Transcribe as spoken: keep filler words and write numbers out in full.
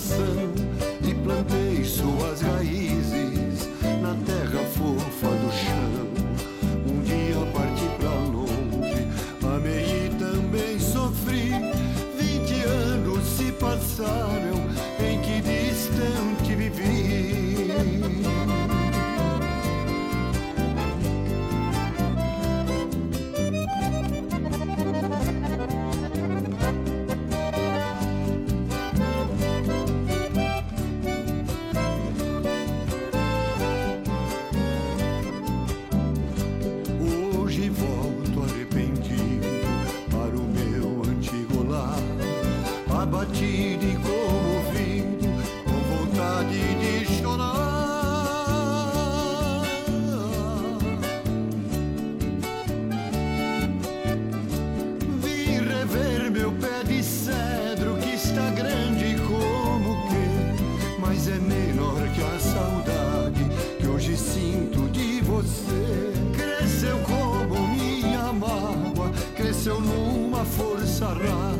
coração e plantei suas raízes na terra fofa do chão. Um dia parti pra longe, amei e também sofri. Vinte anos se passaram, em que distante vivi. Hoje volto arrependido para o meu antigo lar, abatido e comovido, com vontade de chorar. Vim rever meu pé de cedro, que está grande como que, mas é menor que a saudade que hoje sinto de você. Cresceu como minha mágoa, cresceu numa força rara.